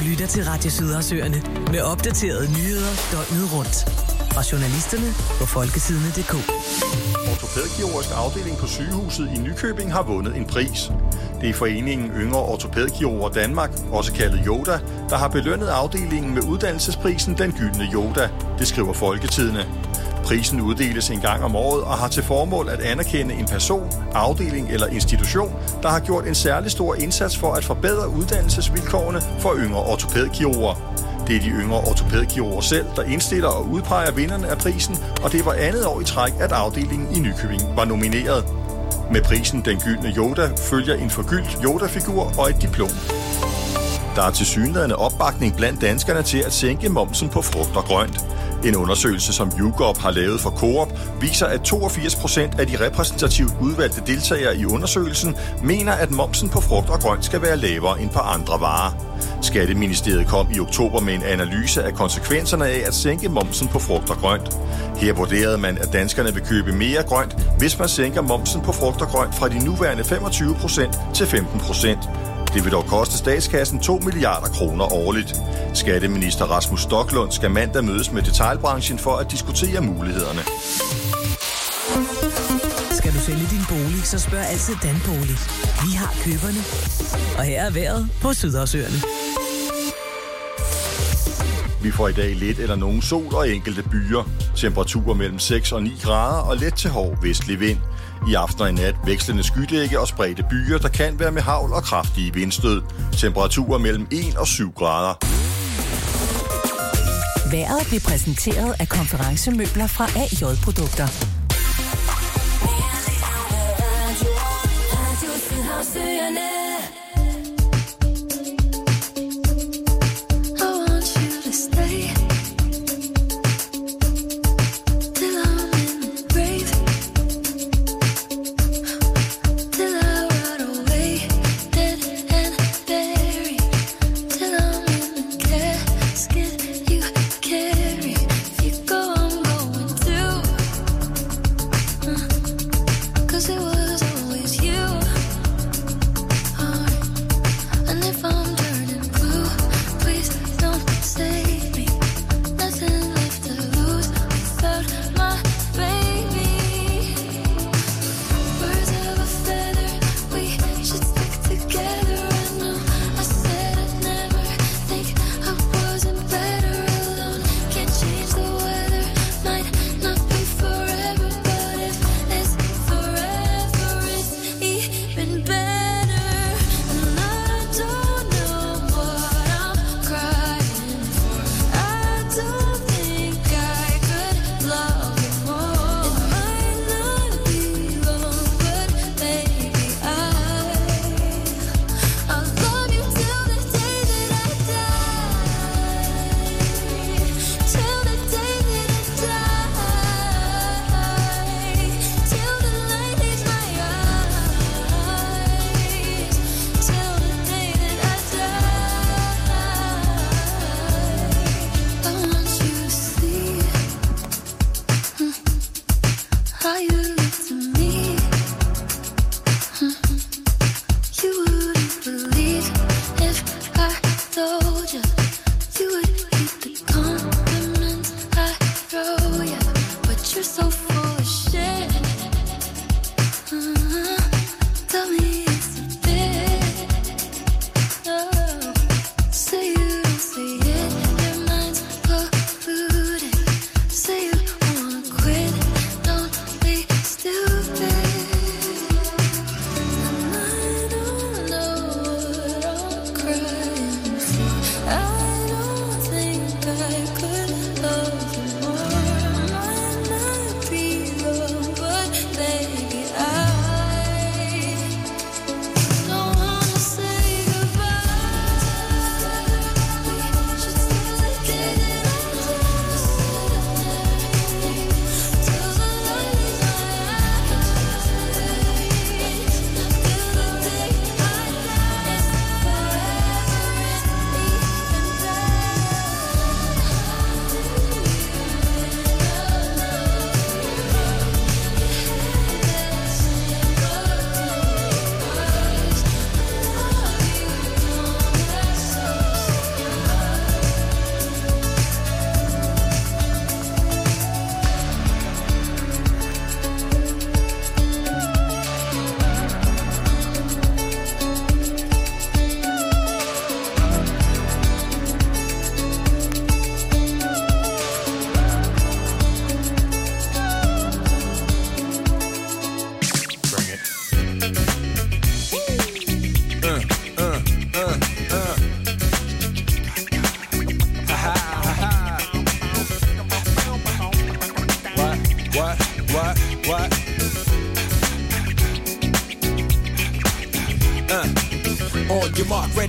lytter til Radio Sydersøerne med opdaterede nyheder døgnet rundt. Fra journalisterne på folketidene.dk. Ortopædkirurgisk afdeling på sygehuset i Nykøbing har vundet en pris. Det er foreningen Yngre Ortopædkirurger Danmark, også kaldet Yoda, der har belønnet afdelingen med uddannelsesprisen Den Gyldne Yoda. Det skriver Folketidene. Prisen uddeles en gang om året og har til formål at anerkende en person, afdeling eller institution, der har gjort en særlig stor indsats for at forbedre uddannelsesvilkårene for yngre ortopædkirurger. Det er de yngre ortopædkirurger selv, der indstiller og udpeger vinderne af prisen, og det var andet år i træk, at afdelingen i Nykøbing var nomineret. Med prisen Den Gyldne Yoda følger en forgyldt Yoda-figur og et diplom. Der er tilsyneladende opbakning blandt danskerne til at sænke momsen på frugt og grønt. En undersøgelse, som YouGov har lavet for Coop, viser, at 82% af de repræsentativt udvalgte deltagere i undersøgelsen mener, at momsen på frugt og grønt skal være lavere end på andre varer. Skatteministeriet kom i oktober med en analyse af konsekvenserne af at sænke momsen på frugt og grønt. Her vurderede man, at danskerne vil købe mere grønt, hvis man sænker momsen på frugt og grønt fra de nuværende 25% til 15%. Det vil dog koste statskassen 2 milliarder kroner årligt. Skatteminister Rasmus Stoklund skal mandag mødes med detailbranchen for at diskutere mulighederne. Skal du sælge din bolig, så spørg altid Danbolig. Vi har køberne. Og her er vejret på Sydersøerne. Vi får i dag lidt eller nogen sol og enkelte byer. Temperaturer mellem 6 og 9 grader og let til hård vestlig vind. I aften og i nat vekslende skydække og spredte byer, der kan være med hagl og kraftige vindstød. Temperaturer mellem 1 og 7 grader. Vejret blev præsenteret af konferencemøbler fra AJ Produkter.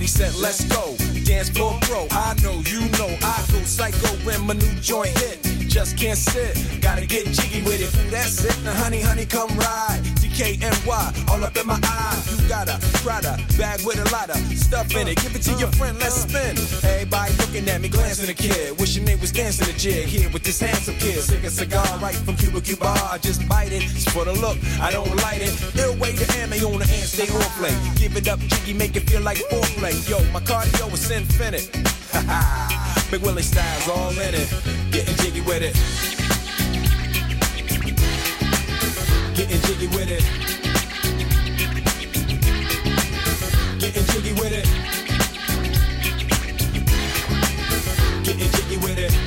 set, let's go. Dance floor bro, I know, you know, I go psycho when my new joint hit. Just can't sit, gotta get jiggy with it. Ooh, that's it, now honey, honey, come ride. DKNY, all up in my eye. You got a Prada bag with a lot of stuff in it. Give it to your friend, let's spin. Everybody looking at me, glancing a kid. Wishing they was dancing a jig here with this handsome kid. Sick a cigar right from Cuba Cuba. I just bite it, it's for the look, I don't light it. Ill way to ammo on the hand, stay on play. Give it up, jiggy, make it feel like foreplay. Yo, my cardio is infinite. Big Willie style's all in it. Getting jiggy with it. Getting jiggy with it. Getting jiggy with it. Getting jiggy with it.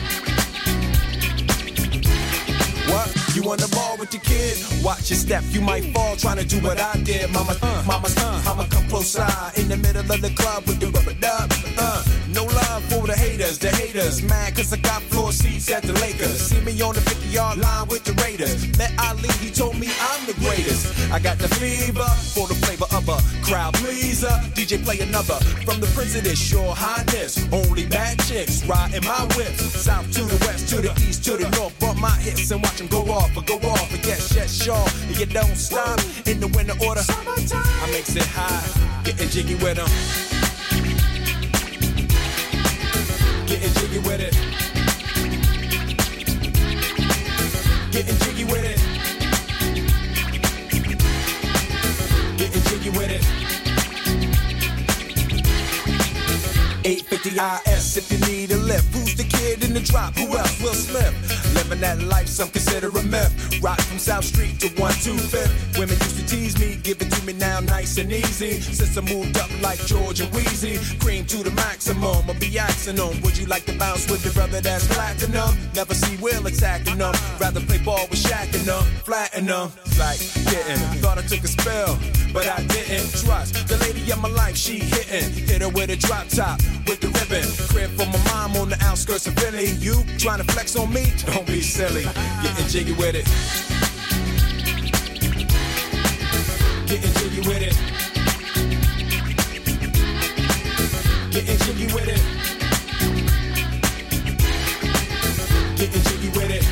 What? You on the ball with your kid? Watch your step, you might fall trying to do what I did. Mama, I'ma come close side in the middle of the club with the rubber dub. No love for the haters, mad cause I got floor seats at the Lakers. See me on the 50-yard line with the Raiders. Met Ali, he told me I'm the greatest. I got the fever for the flavor of a crowd pleaser. DJ play another from the Prince of this Your Highness. Only bad chicks riding my whip. South to the west, to the east, to the north. Bump my hips and watch them go off. But yes, sure, you don't stop in the winter order. I makes it high, getting jiggy with them. Getting jiggy with it. Getting jiggy with it. Getting jiggy with it. 850 IS if you need a lift. Who's the kid in the drop? Who else? Will Smith. Living that life, some consider a myth. Rock from South Street to 125th. Women used to tease me, give it to me now nice and easy. Since I moved up like George and Wheezy, cream to the maximum, I'll be axing them. Would you like to bounce with the brother that's platinum? Never see Will attacking them. Rather play ball with Shaq and them, flatten them. Like getting, thought I took a spell, but I didn't. Trust the lady of my life, she hitting. Hit her with a drop top, with the ribbon. Crib for my mom on the outskirts of Philly. You trying to flex on me? Don't be silly. Getting jiggy with it. Getting jiggy with it. Getting jiggy with it. Getting jiggy with it.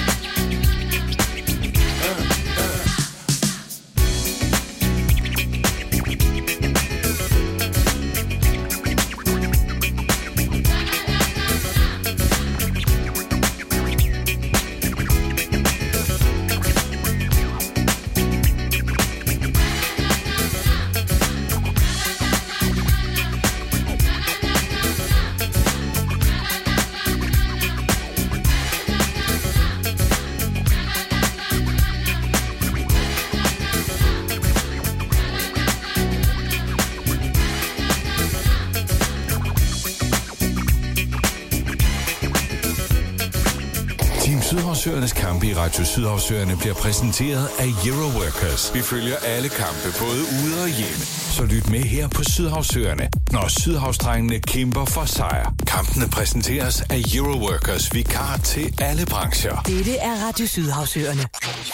Sydhavsøernes kampe i Radio Sydhavsøerne bliver præsenteret af Euro Workers. Vi følger alle kampe, både ude og hjemme. Så lyt med her på Sydhavsøerne, når Sydhavsdrengene kæmper for sejr. Kampene præsenteres af Euro Workers, vikar til alle brancher. Dette er Radio Sydhavsøerne.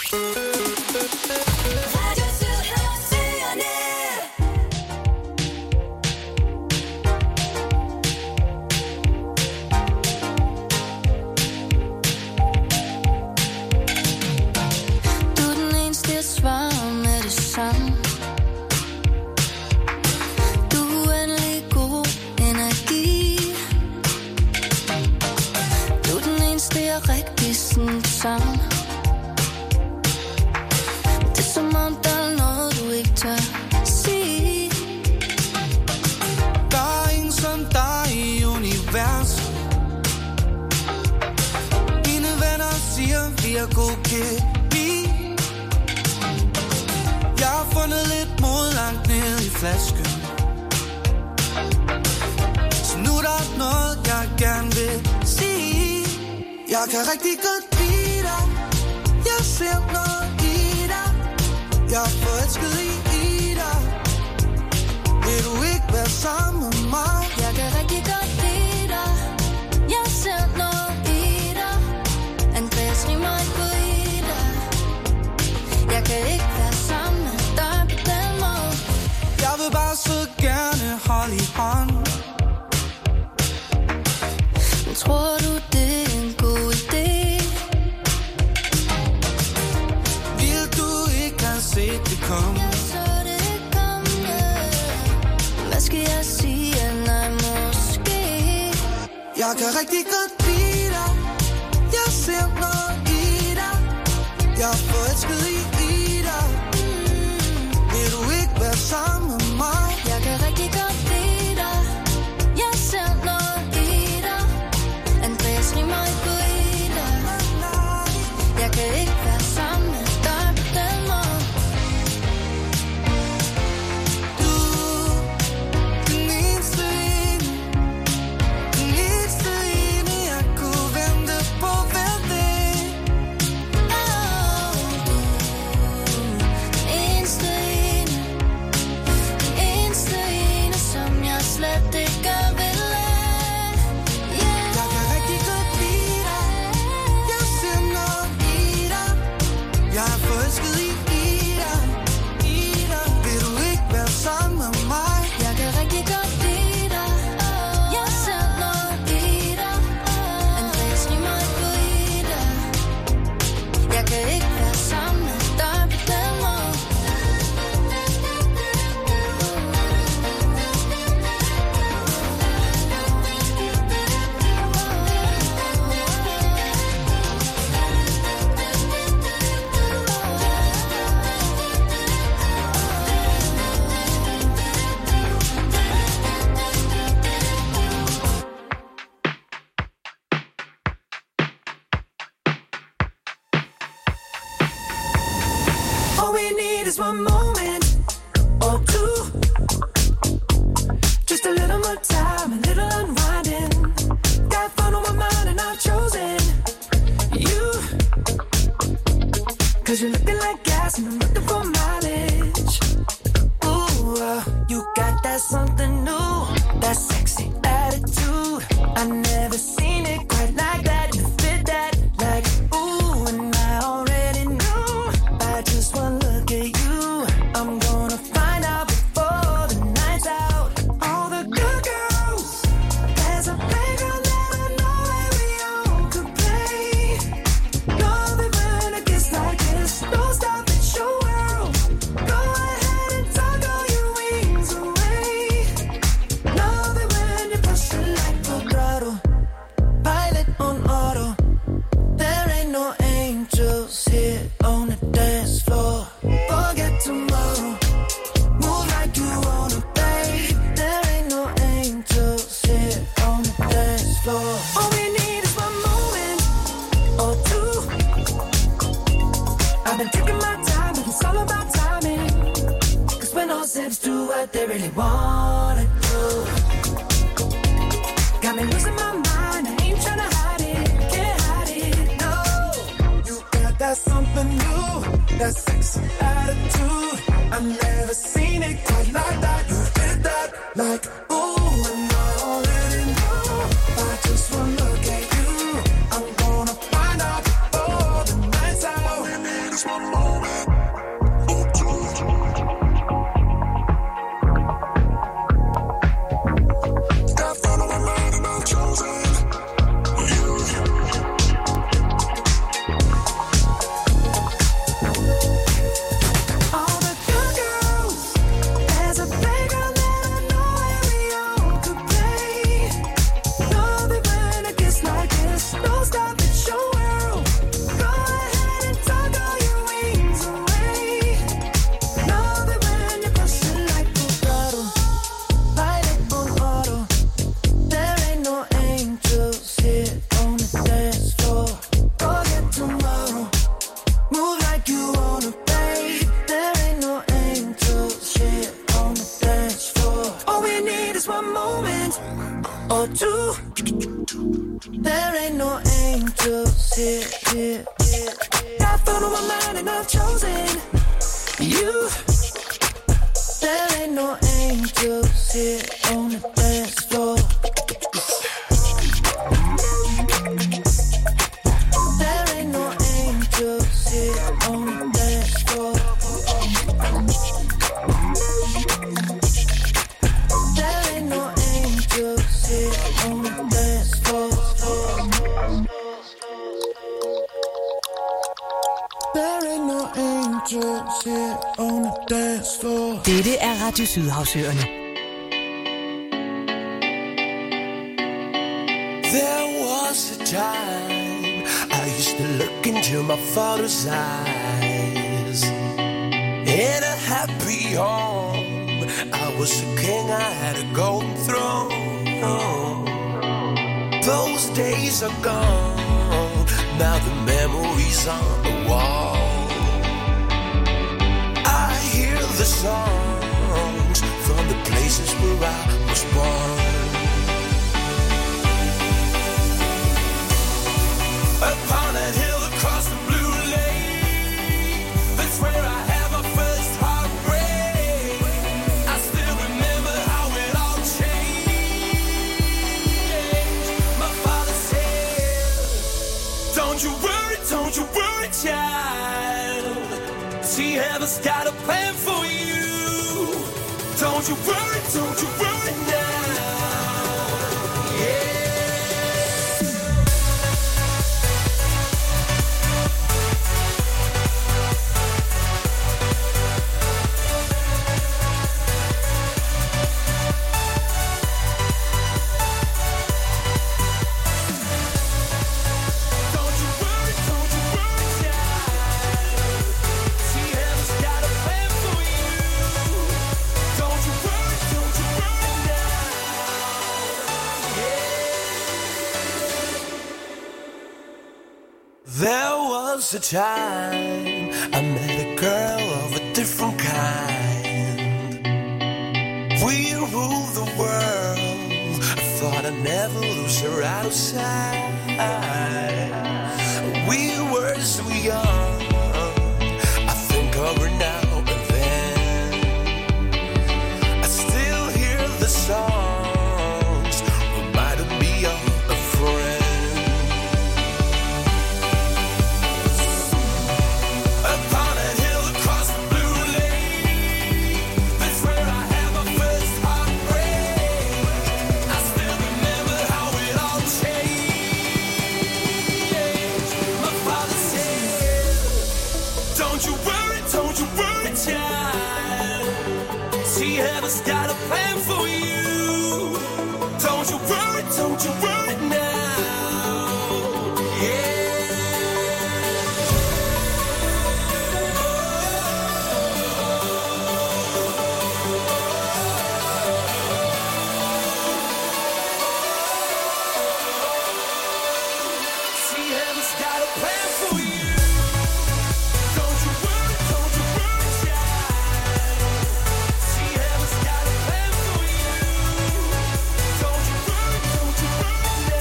Sammen. Det er som om der er noget du ikke tør sige. Der er ingen som dig i universet. Mine venner siger vi er god kemi. Jeg har fundet lidt mod langt ned i flasken. Så nu er der noget jeg gerne vil sige. Jeg kan rigtig godt lide dig. Jeg ser noget i dig. Jeg er forelsket i dig. Vil du ikke være sammen med mig? Jeg kan rigtig godt lide dig. Jeg ser noget i dig. Andreas rimer ikke på i dig. Jeg kan ikke være sammen med dig på den måde. Jeg vil bare så gerne holde i hånd. Tror du, det er en god idé? Vil du ikke have set det komme? Jeg så det komme. Hvad skal jeg sige? Nej, måske. Jeg kan rigtig godt lide dig. Jeg ser noget i dig. Jeg er forelsket i dig. Vil du ikke være sammen med mig? Jeg kan rigtig godt lide dig. Jeg ser noget i dig. Andreas rimer ikke på i dig. Jeg kan ikke være sammen med dig på den måde. Du, den eneste ene. Den eneste ene, jeg kunne vente på hver dag. Du, den eneste ene. Den eneste ene, som jeg slet ikke vil have. Jeg kan rigtig godt lide dig. Jeg ser noget i dig. Jeg er forelsket i dig. Vil du ikke være sammen med mig? Jeg kan rigtig godt lide dig. Jeg ser noget i dig. Andreas rimer ikke på i dig. Jeg kan ikke være sammen med dig på den måde. All we need is one moment or two. Just a little more time, a little unwinding. Got fun on my mind and I've chosen you. Cause you're looking like gas and I'm looking for mileage. Ooh, you got that something new, that sexy attitude. I never seen it quite like that. You fit that like ooh, and I already knew by just one look at you. I'm gonna find out before the night's out. All the good girls, there's a playground that I know where we all could play. Love it when it gets like this. Don't stop, it's your world. Go ahead and tuck all your wings away. Love it when you push it like a throttle. Pilot on auto. There ain't no angels here on the dance floor. Forget tomorrow. Move like you wanna, babe. There ain't no angels here on the dance floor. All we need is one moment or two. I've been taking my time, but it's all about timing. Cause when all zips do what they really wanna do. Got me losing my mind, I ain't tryna hide it, can't hide it, no. You got that something new, that sexy attitude. I've never seen it quite like that. You did that like ooh, and I already know. By just one look at you, I'm gonna find out before the night's out. All we need is one moment or two. Got fun on my mind and I've chosen you. All the good girls, there's a playground that I know where we all could play. Love it when it gets like this. Don't stop, it's your world. Go ahead and tuck all your wings away. Love it when you push it like a throttle. Pilot on auto. There ain't no angels here on the dance floor. Forget tomorrow. Move like you wanna, babe. There ain't no angels here on the dance floor. All we need is one moment or two. There ain't no angels here. Got fun on my mind and I've chosen you. There ain't no angels here on the dance floor. There ain't no angels here on the dance floor. There ain't no angels here on the dance floor. Dette er Radio Sydhavsøerne. There was a time I used to look into my father's eyes. In a happy home, I was a king, I had a golden throne. Those days are gone, now the memories on the wall. I hear the songs from the places where I was born. Upon a hill across the blue lake, that's where I had my first heartbreak. I still remember how it all changed. My father said, don't you worry, child. See, heaven's got a plan for you. Don't you worry now. Yeah. There was a time I met a girl of a different kind. We ruled the world. I thought I'd never lose her out of sight. We were so young. I think of her now and then. I still hear the songs reminding me of a friend. Heaven's got a plan for you. Don't you worry now. Yeah. See, heaven's got a plan for you. Don't you worry, child. See, heaven's got a plan for you. Don't you worry now.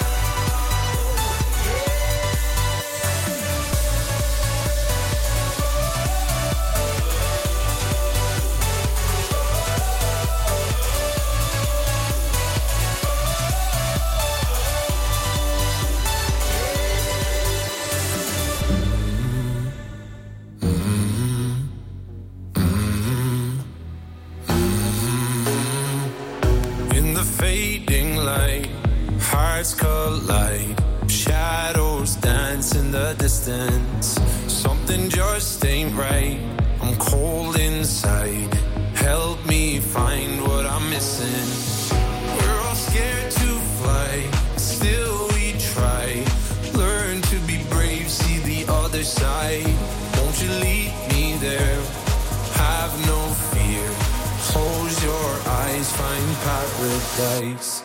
In the fading light, hearts collide. Shadows dance in the distance. Something just ain't right. I'm cold inside. Help me find what I'm missing. We're all scared to fly, still we try. Learn to be brave, see the other side. Won't you lead me there? Have no fear. Close your eyes, find paradise.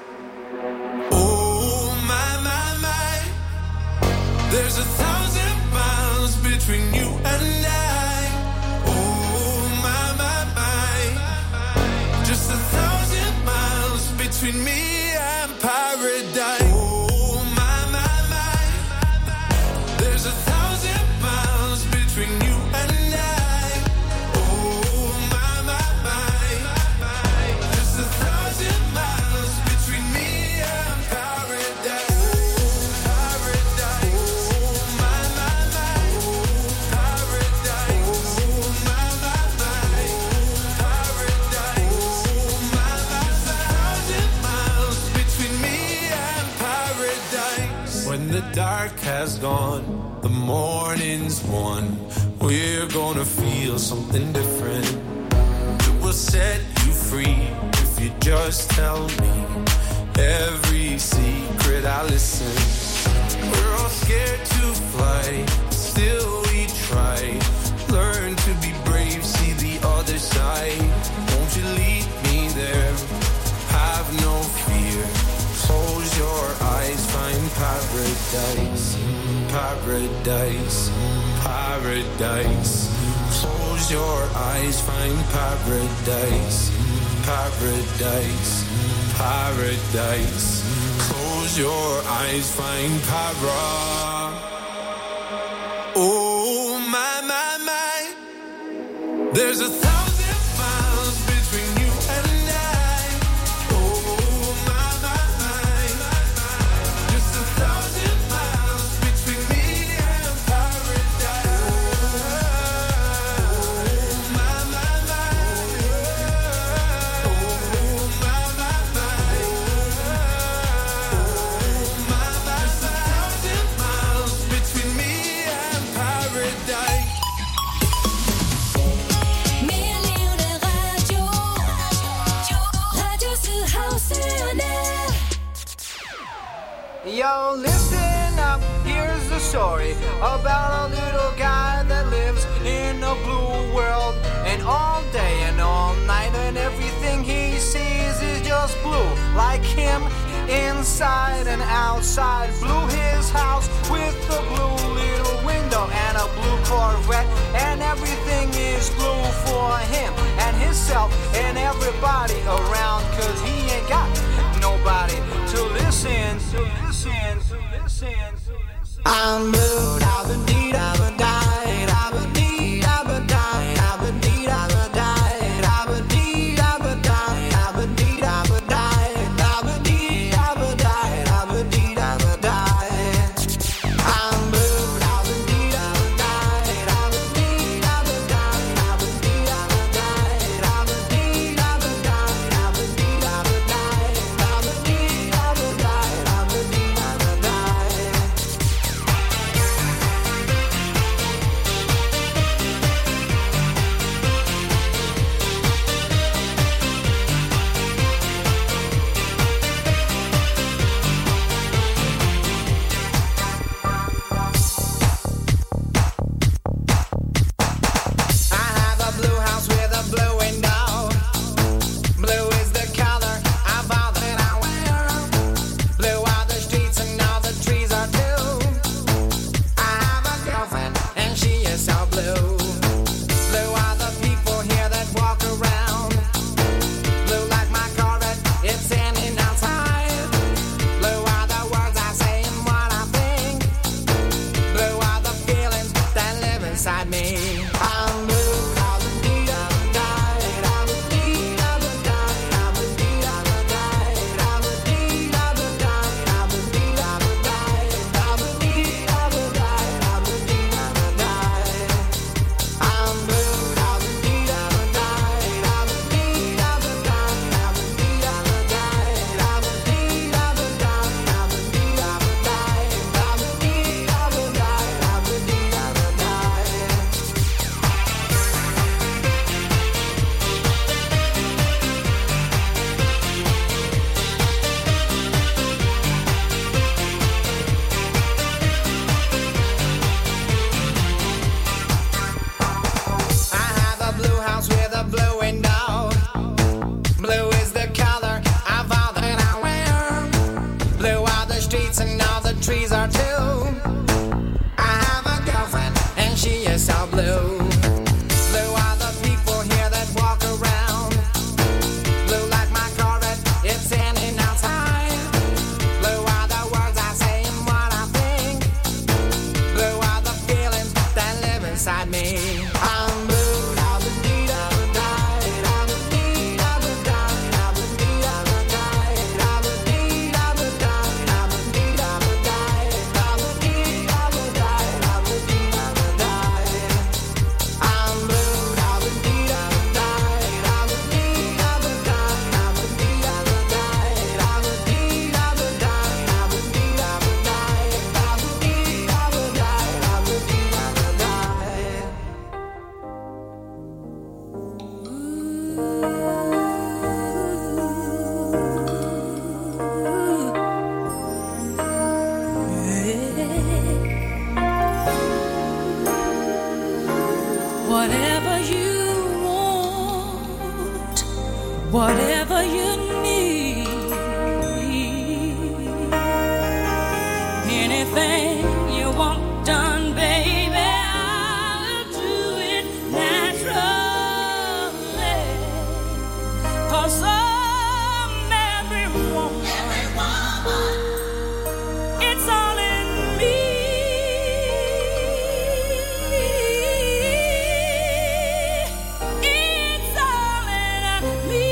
Oh my, my, my. There's 1,000 miles between you and I. Oh my, my, my. Just 1,000 miles between me and paradise. Oh my, my, my. There's 1,000 miles between you and I. Oh my, my, my. Just 1,000 miles between me and paradise. Paradise. Oh my, my, my. Paradise. Oh my, my, my. Paradise. Oh my, my, my. 1,000 miles between me and paradise. When the dark has gone, the morning's won. We're gonna feel something different. will set you free if you just tell me every secret I listen. We're all scared to fly, still we try. Learn to be brave, see the other side. Won't you lead me there? Have no fear. Close your eyes, find paradise. Paradise, paradise. Close your eyes, find paradise. Paradise, paradise. Close your eyes, find paradise. Oh my, my, my. There's 1,000 miles between you and I. Oh my, my, my. Just 1,000 miles between me and paradise. Oh my, my, my. Oh my, my, my. Oh my, my, my. 1,000 miles between me and paradise. Mere levende radio. Radio Sydhavsøerne. Yo, listen up, here's the story about a little guy that lives in a blue world. And all day and all night and everything he sees is just blue. Like him, inside and outside. Blue his house with a blue little window and a blue Corvette. And everything is blue for him and himself and everybody around. Cause he ain't got nobody to listen, to listen, to listen, to listen. I'm blue, da-ba-dee, da-ba-die, da-ba-dee, da-ba-die, da-ba-dee, da-ba-die, da-ba-dee, da-ba-die, da-ba-dee, da-ba-die, da-ba-dee, da-ba-die, da-ba-dee, da-ba-die. I'm blue, da-ba-dee, da-ba-die, da-ba-dee, da-ba-die, da-ba-dee, da-ba-die, da-ba-dee, da-ba-die, da-ba-dee, da-ba-die, da-ba-dee, da-ba-die, da-ba-dee, da-ba-die. I have a blue house with a blue window. Blue is the color of all that I wear. Blue are the streets and all the trees are too. I have a girlfriend and she is so blue. Blue are the people here that walk around. Blue like my Corvette, it's standing outside. Blue are the words I say and what I think. Blue are the feelings that live inside me. I'm blue, da-ba-dee, da-ba-die, da-ba-dee, da-ba-die, da-ba-dee, da-ba-die, da-ba-dee, da-ba-die, da-ba-dee, da-ba-die, da-ba-dee, da-ba-die, da-ba-dee, da-ba-die. I'm blue, da-ba-dee, da-ba-die, da-ba-dee, da-ba-die, da-ba-dee, da-ba-die, da-ba-dee, da-ba-die, da-ba-dee, da-ba-die, da-ba-dee, da-ba-die, da-ba-dee, da-ba-die. I have a blue house with a blue window. Blue is the color of all that I wear. Blue are the streets and all the trees are too. I have a girlfriend and she is so blue. Blue are the people here that walk around. Blue like my Corvette, it's standing outside. Blue are the words I say and what I think. Blue are the feelings that live inside me. I'm blue, da-ba-dee, da-ba-die, da-ba-dee, da-ba-die, da-ba-dee, da-ba-die, da-ba-dee, da-ba-die, da-ba-dee, da-ba-die, da-ba-dee, da-ba-die, Anything you want done, baby, I'll do it naturally. 'Cause I'm every woman. It's all in me. It's all in me.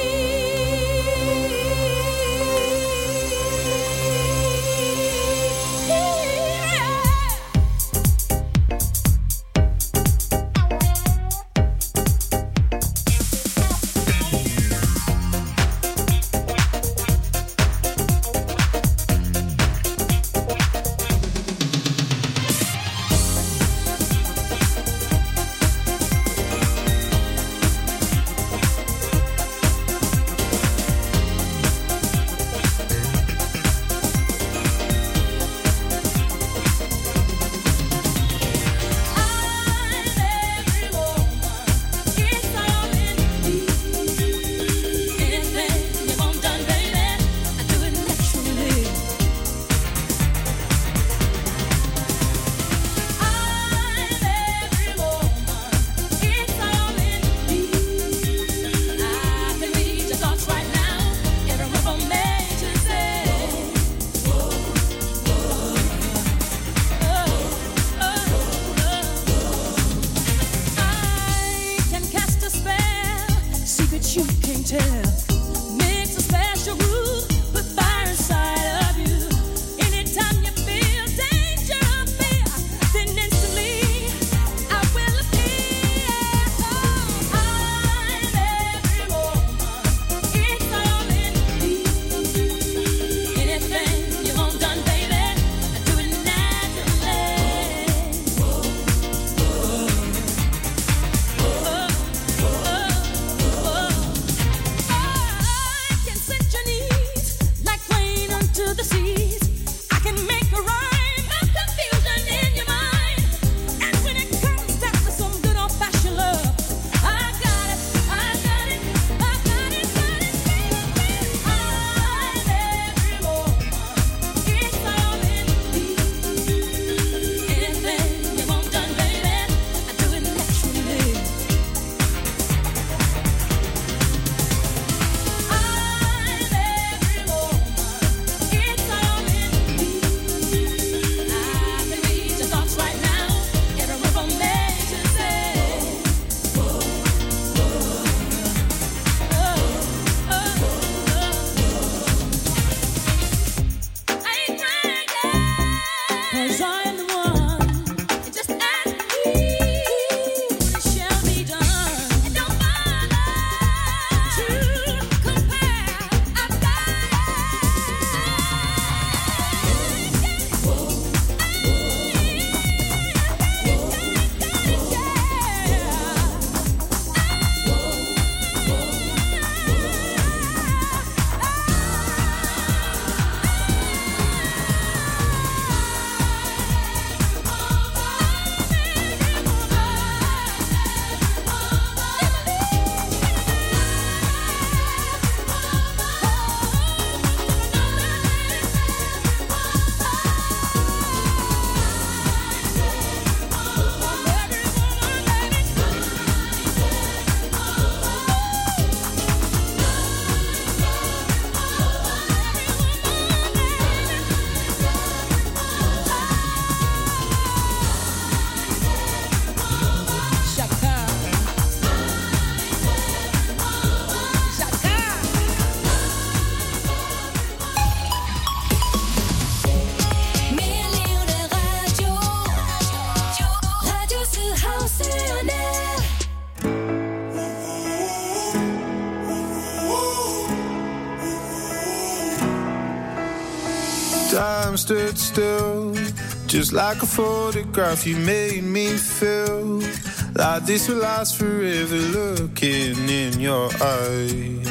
Time stood still, just like a photograph. You made me feel like this will last forever. Looking in your eyes,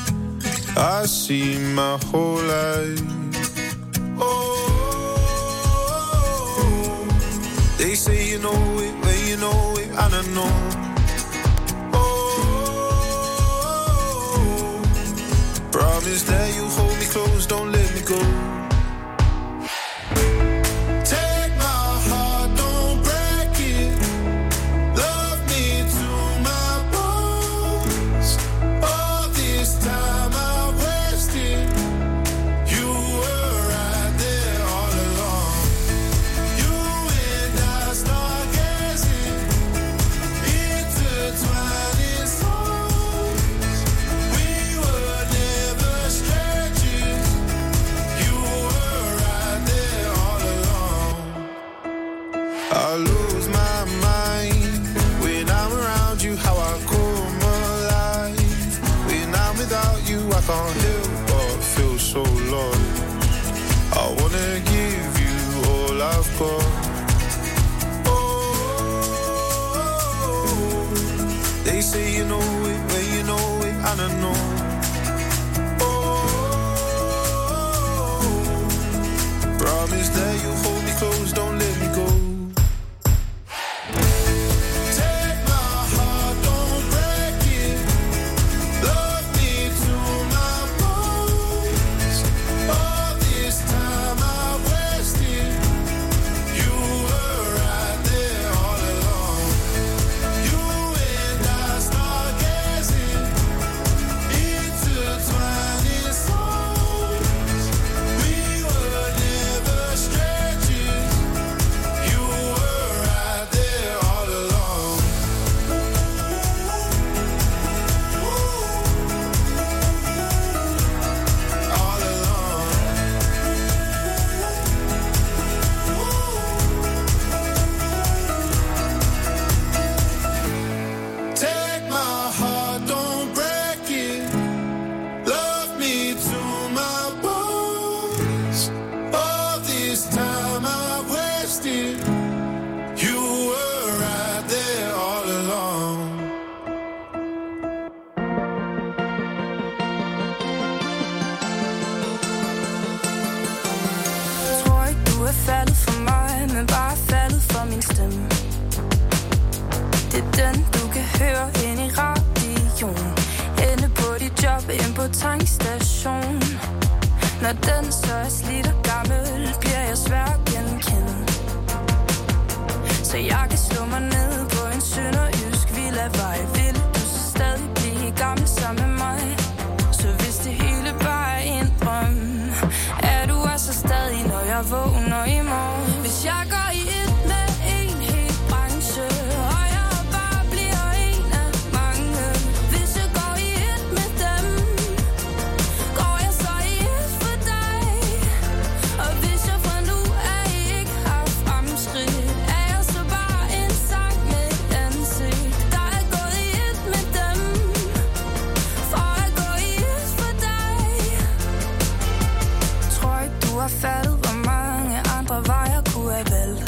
I see my whole life. Oh, they say you know it, well you know it, and I know. Oh, promise that you hold me close, don't let me go. forgot. They say you know it, when you know it, I don't know. Promise that you hold me close, don't let me go. Take my heart, don't break it. Love me to my bones. All this time I wasted. You were right there all along. You and I stargazing, intertwining souls. We were never strangers. You were right there all along. All along. Take my heart, don't break it. Love me to my bones. All this time I wasted. You were right there all along. Tror ikke du er faldet for mig, men bare faldet for min stemme. Det er den du kan høre ind i radioen. Inde på dit job, ind på tankstation. Når den så er slidt og gammel, bliver jeg svær at genkende. Så jeg kan slå mig ned på en sønderjysk villavej. Vil du så stadig blive gammel sammen med mig? Så hvis det hele bare er en drøm, er du altså stadig, når jeg vågner i morgen. Hvis jeg går i et med en hel branche, og jeg bare bliver en af mange. Hvis jeg går i et med dem, går jeg så i et for dig. Og hvis jeg fra nu af ikke har fremskridt, er jeg så bare en sang med et ansigt. Der er gået i et med dem, for at gå i et for dig. Tror ikke du har fattet, hvor mange andre veje kunne have valgt.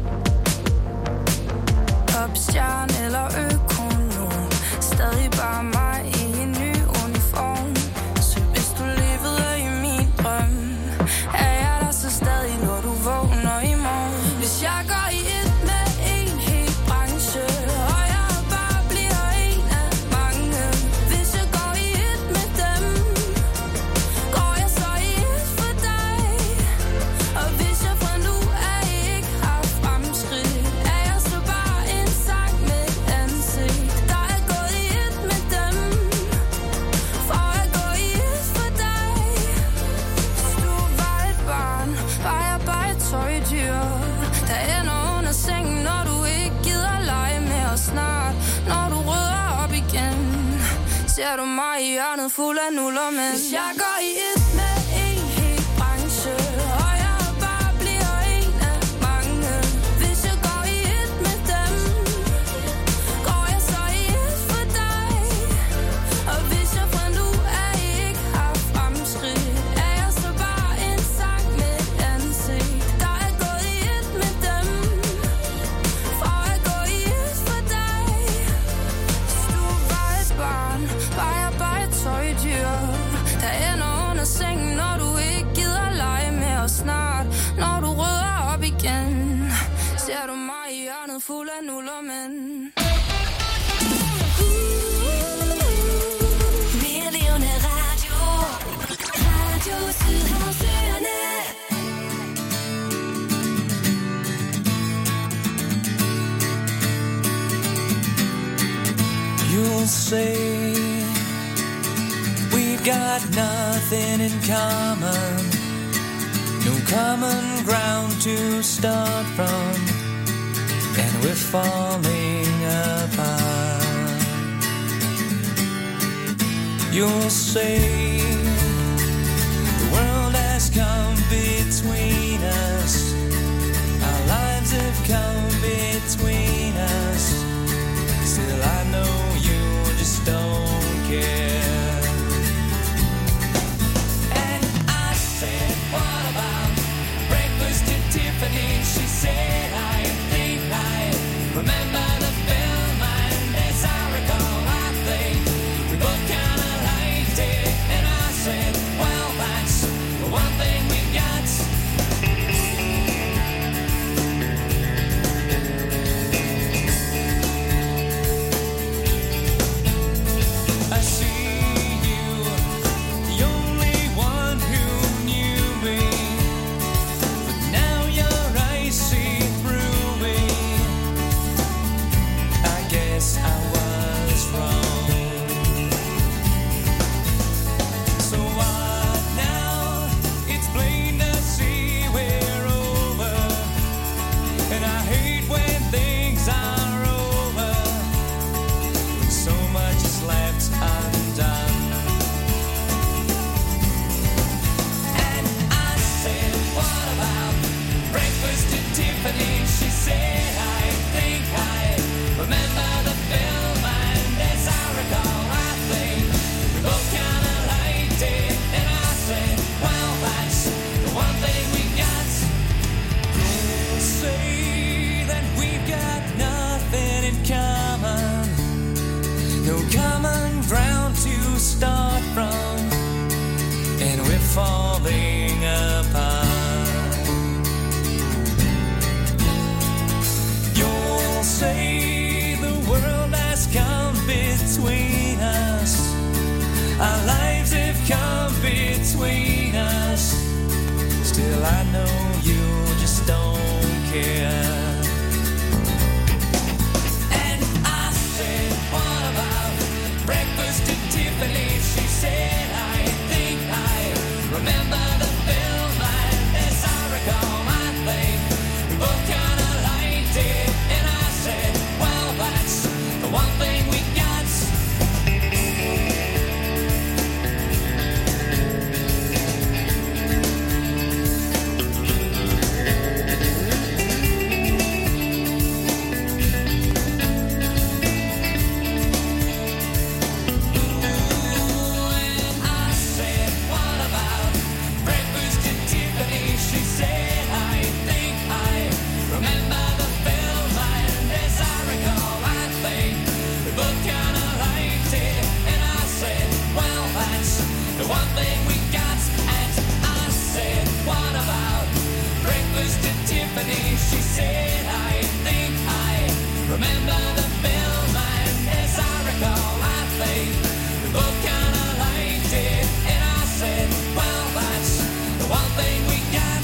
Popstjerne eller økonom, stadig bare mig i en ny uniform. Så hvis du levede i min drøm, er jeg der så stadig, når du vågner i morgen. Hvis jeg går i et med en hel branche, og jeg bare bliver en af mange. Hvis jeg går i et med dem, går jeg så i et for dig. Og hvis jeg fra nu af ikke har fremskridt, er jeg så bare en sang med et ansigt. Der er gået i et med dem, for at gå i et for dig. Hvis du var et barn, var jeg bare et tøjdyr, der ender under sengen, når du ikke gider lege med os snart. Når du rydder op igen, ser du mig i hjørnet fuld af nuller, men hvis jeg går i et med en hel branche, og jeg bare bliver en af mange. Hvis jeg går i et med dem, går jeg så i et for dig. Og hvis jeg fra nu af ikke har fremskridt, er jeg så bare en sang med et ansigt. Der er gået i et med dem, for at gå i et for dig. Hvis du var et barn, var jeg bare et tøjdyr, der ender under sengen, når du ikke gider lege med os snart. Når du rydder op igen, ser du mig i hjørnet fuld af nuller, men Mere levende radio. Radio Sydhavsøerne. You'll say we've got nothing in common, no common ground to start from, and we're falling apart. You'll say the world has come between us, our lives have come between us. Still I know you just don't care. And I said, what about breakfast at Tiffany? She said, you just don't care. And I said, what about breakfast at Tiffany's? She said, I think I remember the film, and as I recall, I think we both kind of liked it. And I said, well, that's the one thing we got. One thing we got, and I said, what about breakfast at Tiffany's? She said, I think I remember the film, and as I recall, I think we both kind of liked it. And I said, well, that's the one thing we got.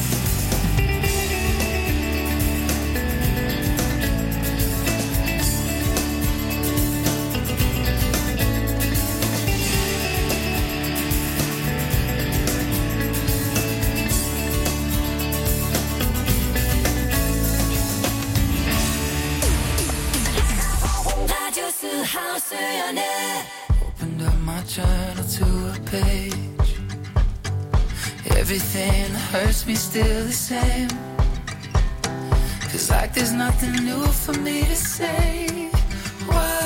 Opened up my journal to a page. Everything that hurts me still the same. Feels like there's nothing new for me to say. Why?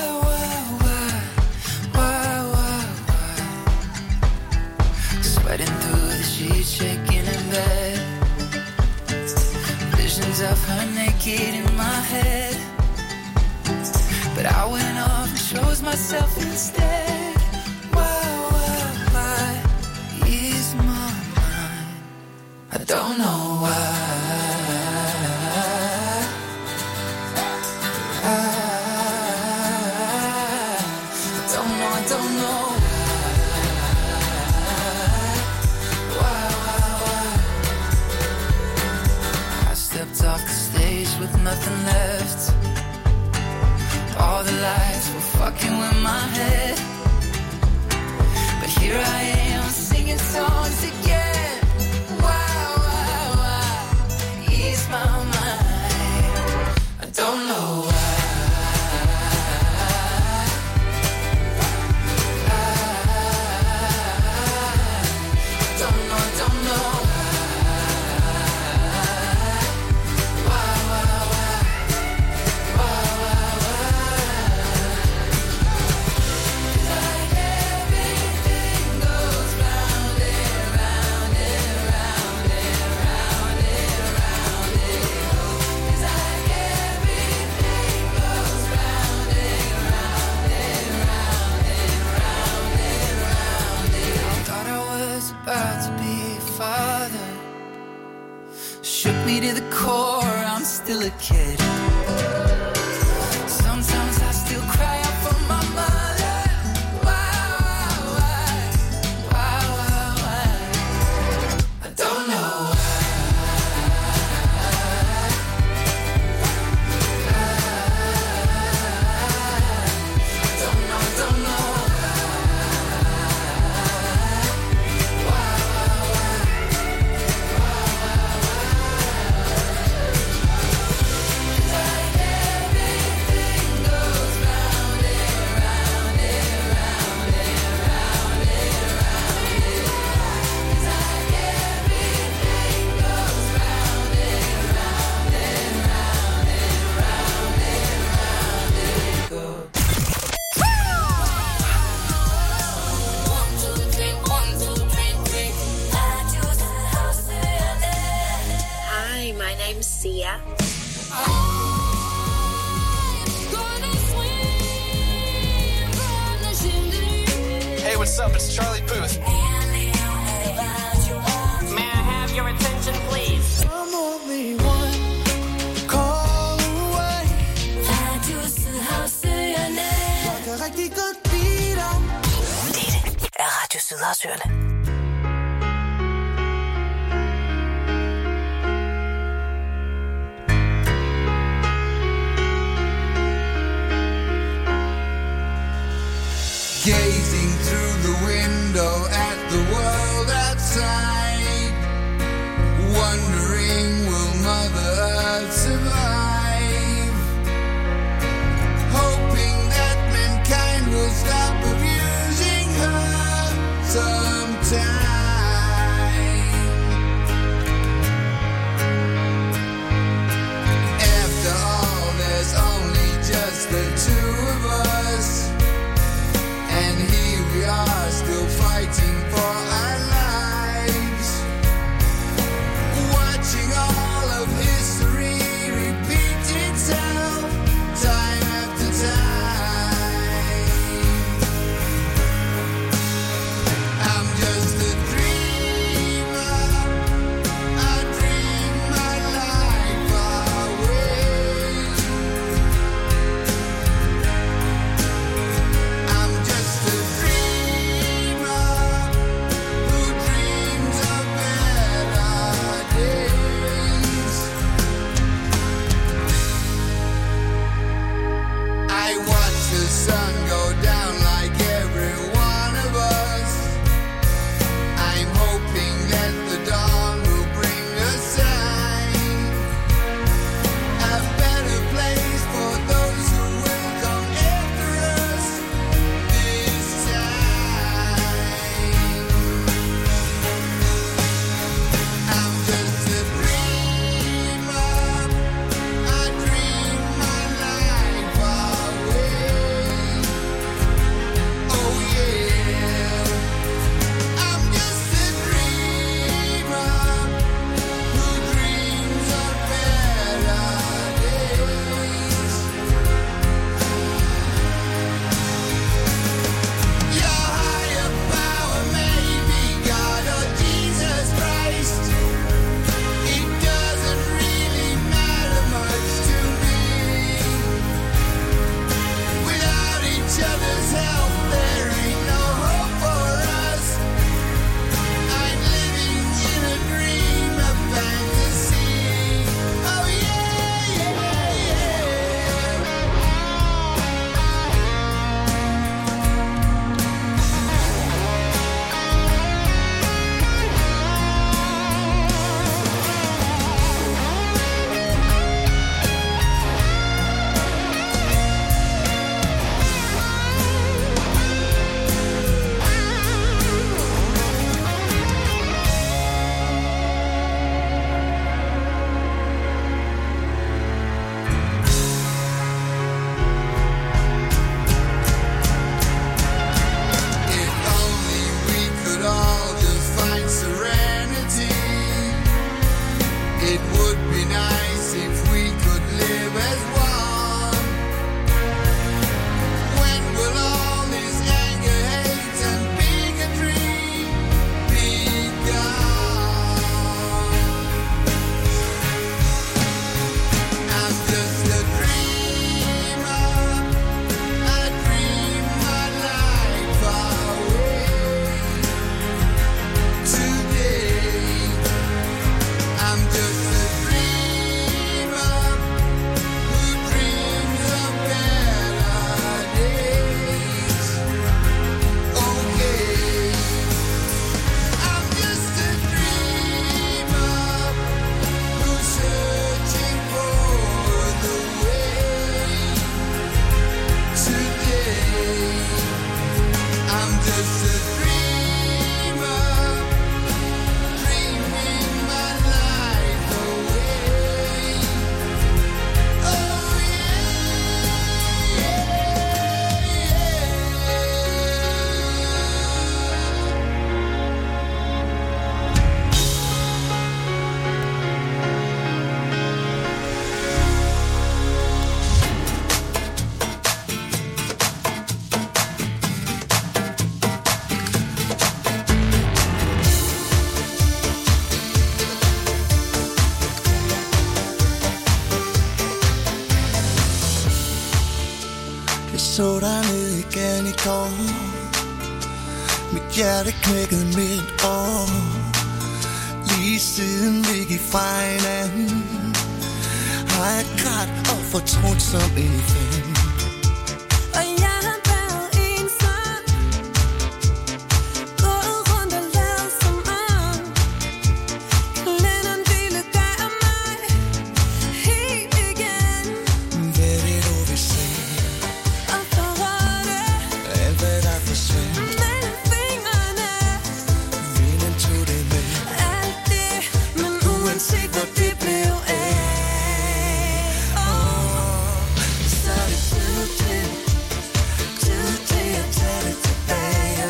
Sweating through the sheets, shaking in bed. Visions of her naked in my head. But I went off and chose myself instead. Why ease my mind? I don't know why. I don't know why. I stepped off the stage with nothing left. All the lights were fucking with my head. But here I am singing songs again. Why ease my mind? I don't know why. I don't know. About to be a father. Shook me to the core, I'm still a kid. Sometimes I still cry out for my mother. Why? I don't know why. I don't know. Hey, what's up? It's Charlie Puth. May I have your attention, please? I'm only one call away. Jeg kan rigtig godt lide dig. Dette er Radio Sydhavsøerne. It would be nice if we could live as one. When will all this anger, hate and bigotry be gone? I'm just a dreamer. I dream my life away. Today I'm just a dreamer who dreams of better days. Okay, I'm just a dreamer who's searching for the way. Today I'm just a dreamer, dreaming my life away. Oh Jeg så dig ned igen i går. Mit hjerte knækkede midt år. Lige siden vi gik fra hinanden, har jeg grædt og fortrudt som en fan. Og jeg har været ensom, gået rundt og lavet som om kalenderen ville gøre mig helt igen. Hvad er det du vil se? Og forrådte Alt hvad der forsvandt, mellem fingrene. vinden tog det med. Alt det, men uanset hvor det blev af, så er det tid til at tage det tilbage.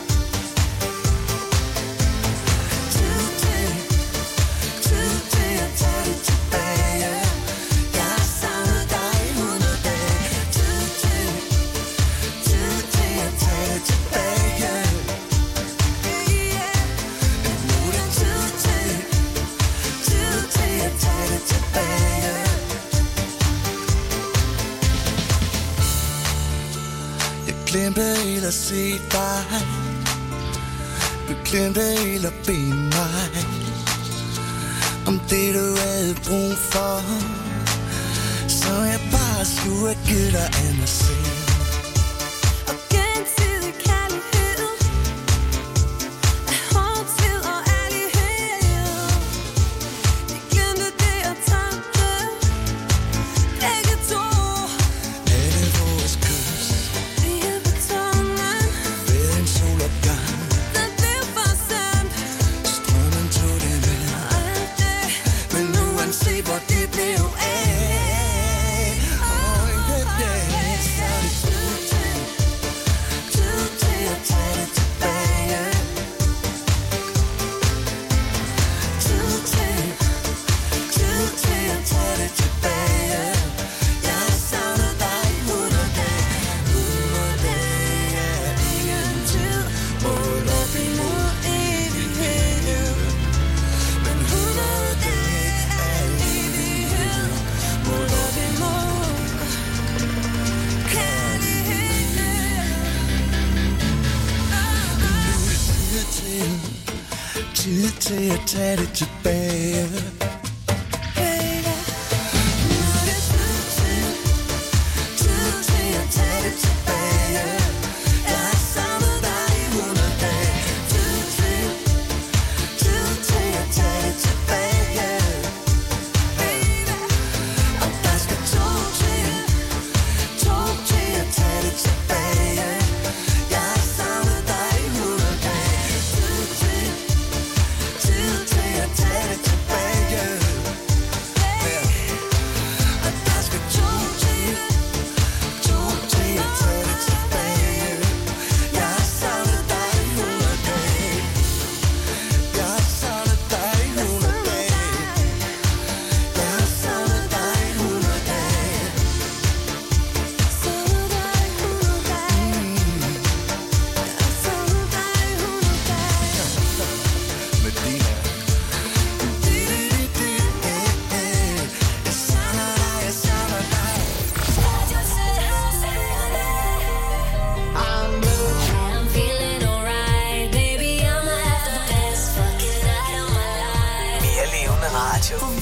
Tid til at tage det tilbage. Jeg har savnet dig i 100 dage. Tid til at tage det tilbage. Nu er det tid til at tage det tilbage. Jeg glemte helt at se dig. Du glemte helt at bede mig om det du havde brug for, så jeg bare skulle have givet dig af mig selv. Og gensidig kærlighed er hårdtid og ærlighed. Vi glemte det og tabte begge to. Alle vores kys Lige på tungen, ved en solopgang, den blev for sandt. strømmen tog det med. Alt det, Men uanset hvor det blev af, det dag, så er det tid til at tage det tilbage. Tid til at tage det tilbage. Jeg har savnet dig i 100 dage. 100 dage er ingen tid. Mål op imod evighed. Men 100 dage er evighed. Mål op imod kærlighed. tid til at tage det tilbage. Baby, nu er det tid til at tage det tilbage. Jeg har savnet dig i 100 dage. Tid til at tage det tilbage. Baby, og der skal to til at tage det tilbage. Jeg har savnet dig i 100 dage. Tid til at tage det tilbage.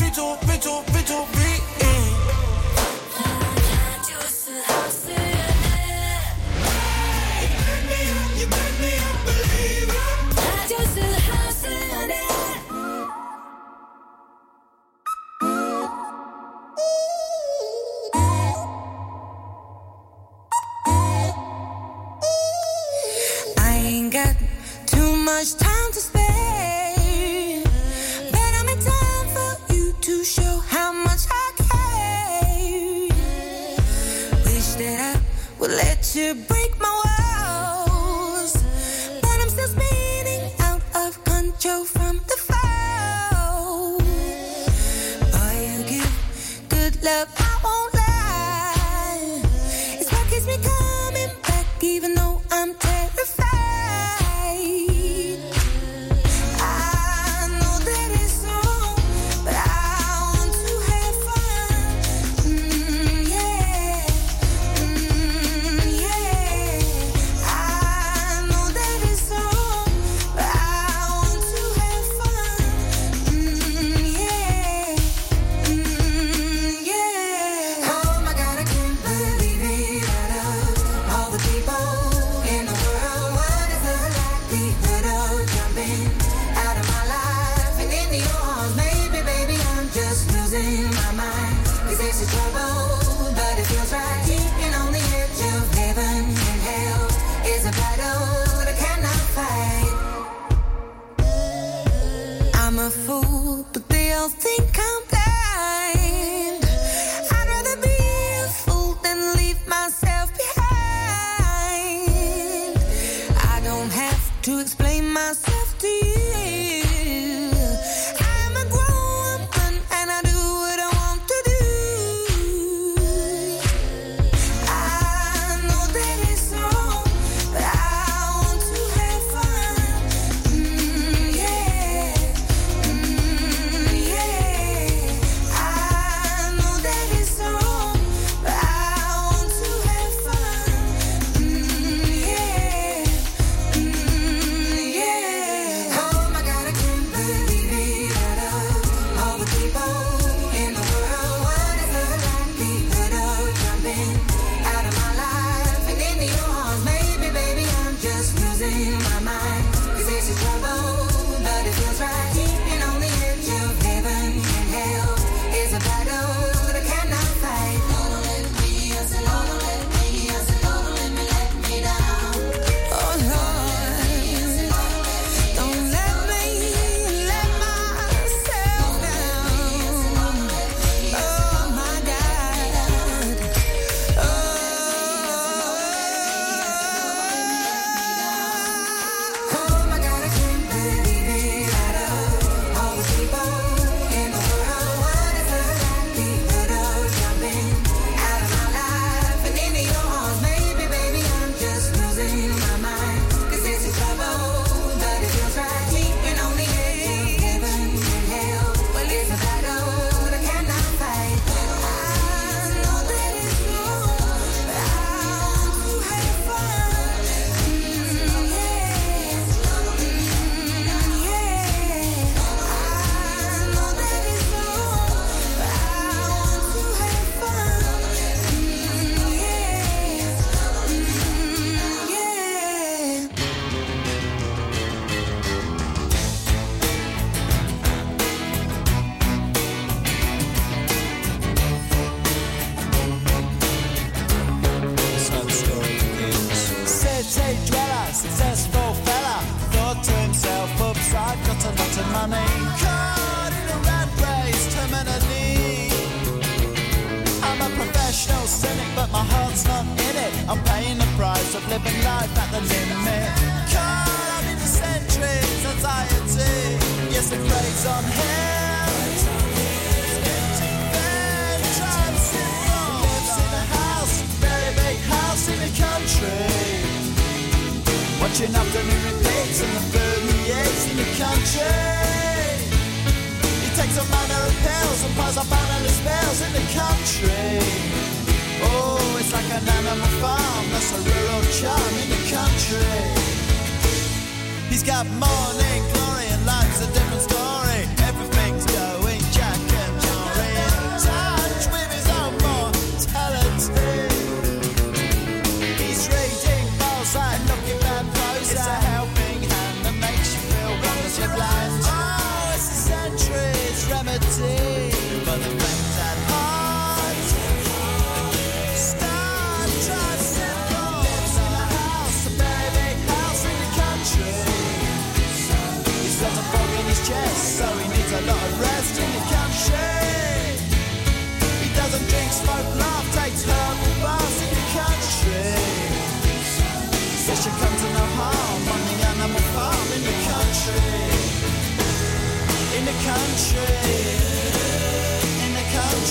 He's got morning glory and life's a different story. Everything's going jack and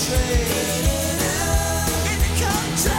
country. In the country.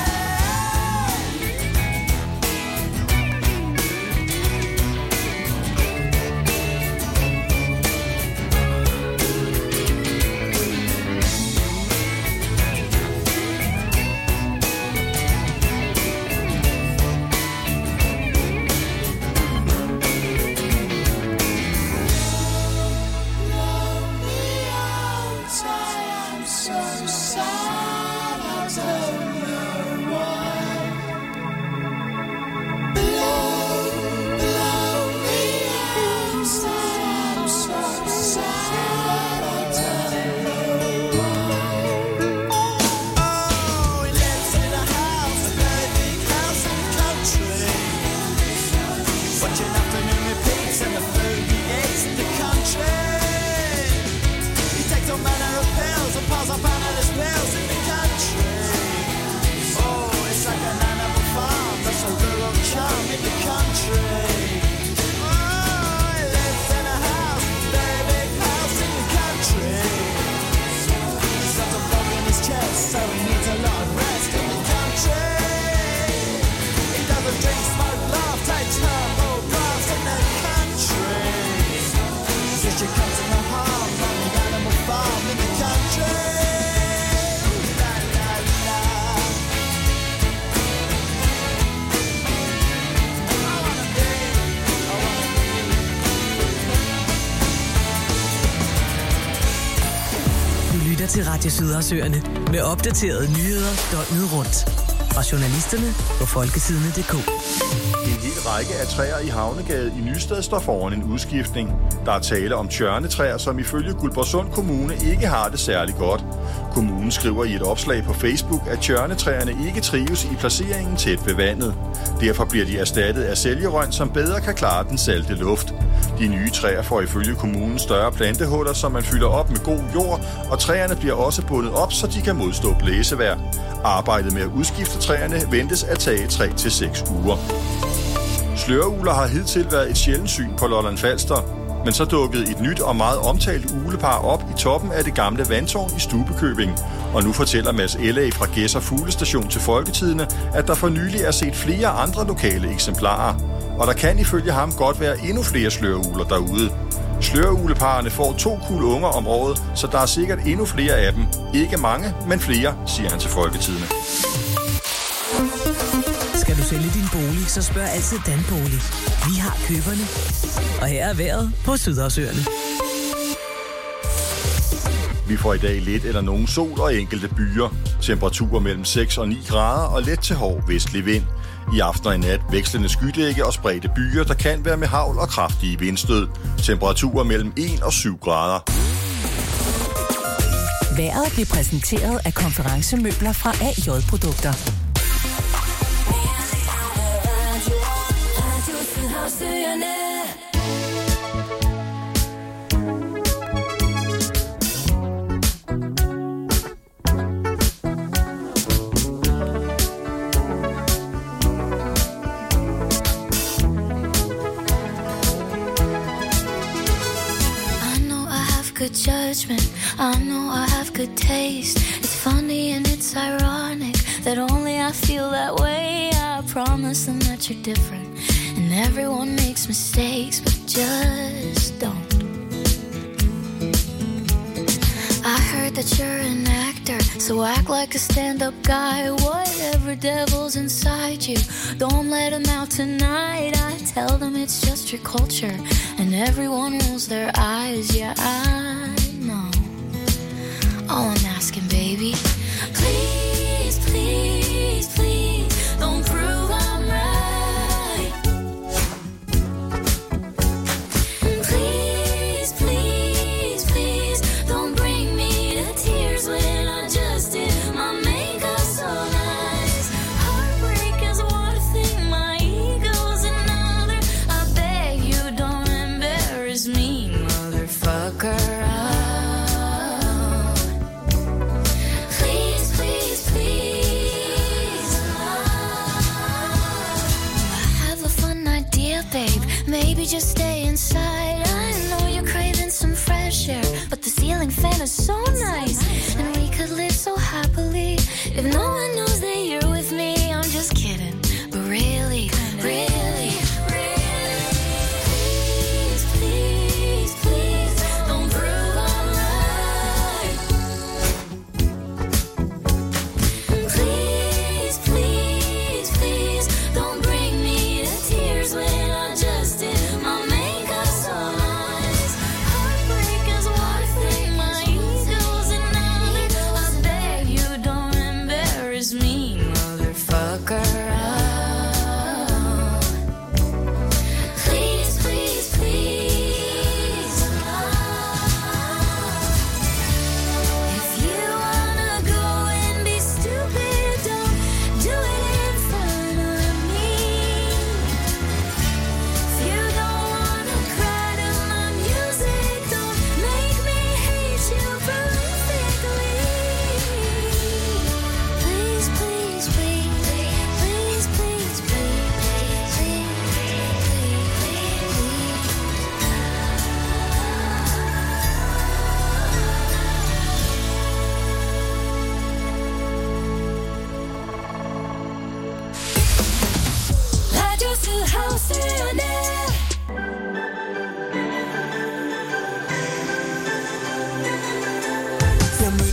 Til Radio Sydhavsøerne med opdaterede nyheder døgnet rundt. Fra journalisterne på folketidene.dk. En hel række af træer i Havnegade i Nysted står foran en udskiftning. Der er tale om tjørnetræer, som ifølge Guldborgsund Kommune ikke har det særlig godt. Kommunen skriver i et opslag på Facebook, at tjørnetræerne ikke trives i placeringen tæt ved vandet. Derfor bliver de erstattet af sælgerøn, som bedre kan klare den salte luft. De nye træer får ifølge kommunen større plantehuller, som man fylder op med god jord, og træerne bliver også bundet op, så de kan modstå blæsevejr. Arbejdet med at udskifte træerne ventes at tage 3 til 6 uger. Sløreugler har hidtil været et sjældent syn på Lolland Falster, men så dukkede et nyt og meget omtalt uglepar op i toppen af det gamle vandtårn i Stubekøbing. Og nu fortæller Mads L.A. fra Gæsser Fuglestation til Folketidene, at der for nylig er set flere andre lokale eksemplarer. Og der kan ifølge ham godt være endnu flere sløreugler derude. Sløreugleparerne får 2 kuld unger om året, så der er sikkert endnu flere af dem. Ikke mange, men flere, siger han til Folketidene. Skal du sælge din bolig, så spørg altid Danbolig. Vi har køberne. Og her er vejret på Sydhavsøerne. Vi får i dag lidt eller nogen sol og enkelte byer. Temperaturer mellem 6 og 9 grader og let til hård vestlig vind. I aften og i nat vekslende skydække og spredte byer, der kan være med hagl og kraftige vindstød. Temperaturer mellem 1 og 7 grader. Vejret bliver præsenteret af konferencemøbler fra AJ Produkter. Good judgment, I know I have good taste. It's funny and it's ironic that only I feel that way. I promise them that you're different, and everyone makes mistakes, but just don't. I heard that you're an actor, so act like a stand-up guy. Whatever devil's inside you, don't let him out tonight. I tell them it's just your culture, and everyone rolls their eyes. Yeah, I know. All I'm asking, baby, please, please, please, don't prove I'm right. Please, please, please, don't bring me to tears when I just did my makeup so nice. Heartbreak is one thing, my ego's another. I beg you don't embarrass me, motherfucker.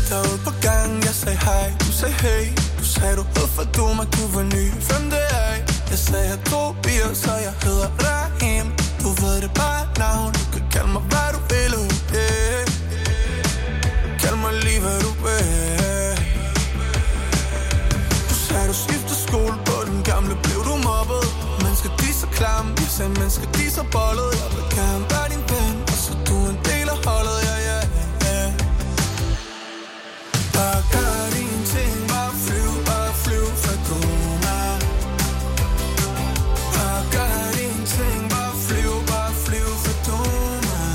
derude på gangen. Jeg sagde hej, du sagde hey. Du sagde du hed for dum, at du var ny. Hvem det er? Jeg sagde jeg drog bier, så jeg hedder Rahim. Du ved det bare navn. Du kan kalde mig hvad du vil, yeah. Kald mig lige hvad du vil. Du sagde du skiftede skole. På den gamle blev du mobbet. Mennesker de så klamme. Jeg sagde mennesker de så bollet. Jeg vil gerne være din ven. Og så du en del af holdet, ja, ja, ja. Bare gør dine ting. Bare flyv for du mig. Bare gør dine ting. Bare flyv for du mig.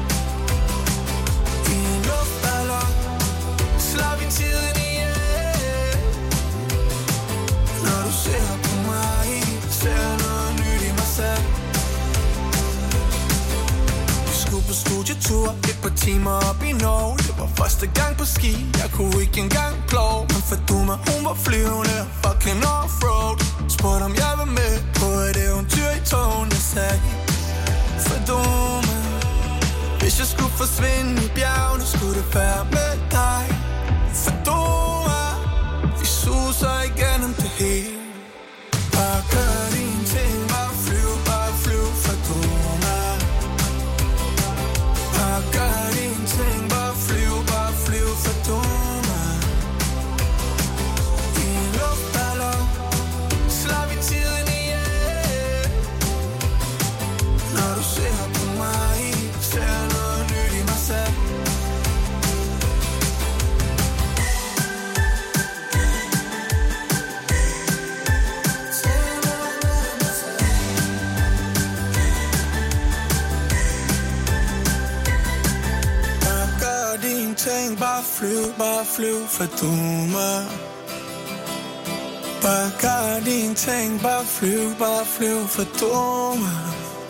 I en luftballon. Slap i tiden ihjel. Når du ser på mig, ser noget nyt i mig selv. Vi skulle på studietur, et par timer op i Norge. Det var første gang på ski, jeg kunne ikke engang plove. Men Faduma, hun var flyvende, fucking off-road. Spurgte om jeg var med på et eventyr i togen. Jeg sagde, Faduma, hvis jeg skulle forsvinde i bjergene, skulle det være med dig. Faduma, vi suser igennem det hele. Bare gør dine ting, bare flyv for du mig. Bare gør dine ting, bare flyv for du mig. I en luftballon, slap i tiden ihjel. Når du ser på mig, ser noget nyt i mig selv. Ting, bare flyv for du mig. Bare gør dine ting, bare flyv for du mig.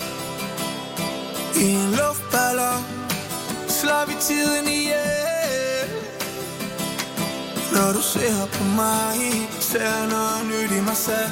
I en luftballon, slap i tiden ihjel. Når du ser på mig, ser noget nyt i mig selv.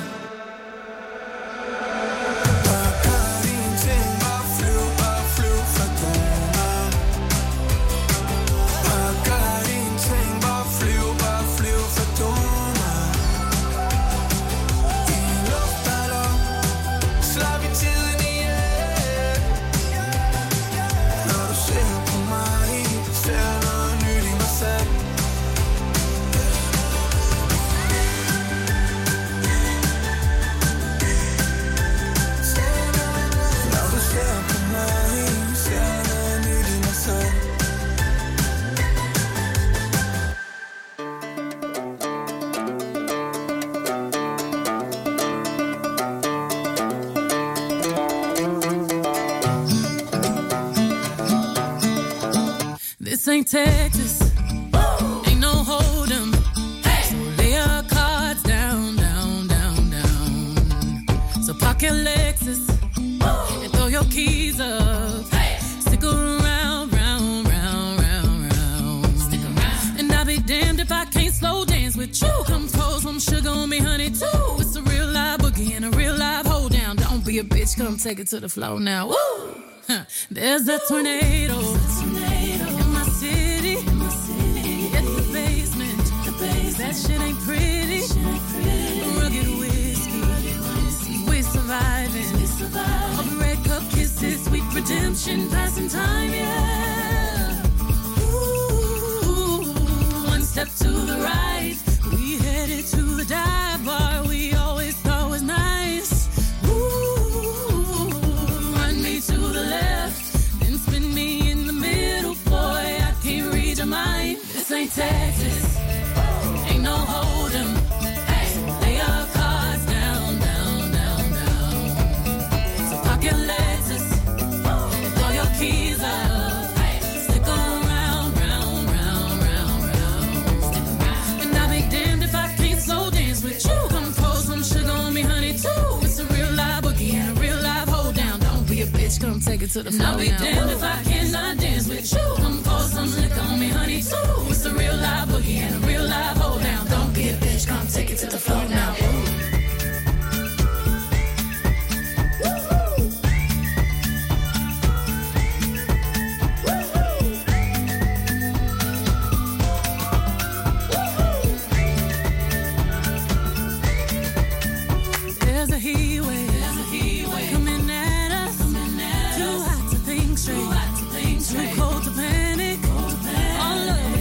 This ain't Texas, ain't no hold 'em. So lay your cards down, down, down, down. So park your Lexus and throw your keys up. Stick around, round, round, round, round. Stick around. And I'll be damned if I can't slow dance with you. Come pour some sugar on me, honey, too. It's a real live boogie and a real live hold down. Don't be a bitch, come take it to the floor now. Woo! There's a tornado. That shit ain't pretty. Rugged whiskey. We surviving. All the red cup kisses, sweet redemption, passing time, yeah. Ooh, one step to the right, we headed to the dive bar we always thought was nice. Ooh, run me to the left, then spin me in the middle, boy. I can't read your mind. This ain't Texas. No hold 'em. Hey, lay your cards down, down, down, down. So park your Lexus and throw your keys up. Hey, stick around, round, round, round, round. And I'll be damned if I can't slow dance with you. Come pour some sugar on me, honey, too. It's a real live boogie and a real live hold down. Don't be a bitch, come take it to the floor. I'll be damned if I cannot dance with you. Come pour some liquor on me, honey, too. It's a real live boogie and a real live hold down. Don't be a bitch, come take it to the floor now. straight.